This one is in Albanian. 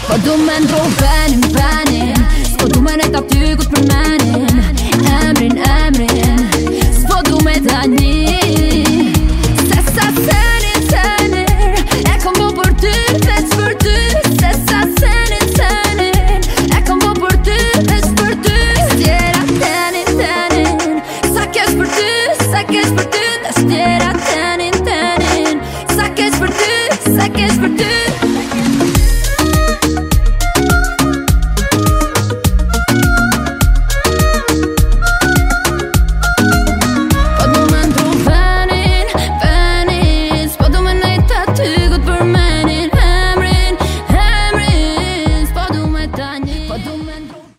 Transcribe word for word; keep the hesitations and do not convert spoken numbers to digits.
По du men dro vennen, vennen Skal du men eka du godt for mennen